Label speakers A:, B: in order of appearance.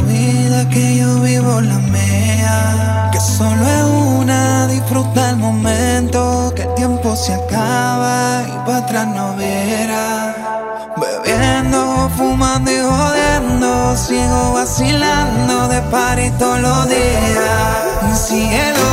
A: vida, que yo vivo la mía, que solo es una, disfruta el momento, que el tiempo se acaba y para atrás no verá. Bebiendo, fumando y jodiendo, sigo vacilando de party todos los días. Mi cielo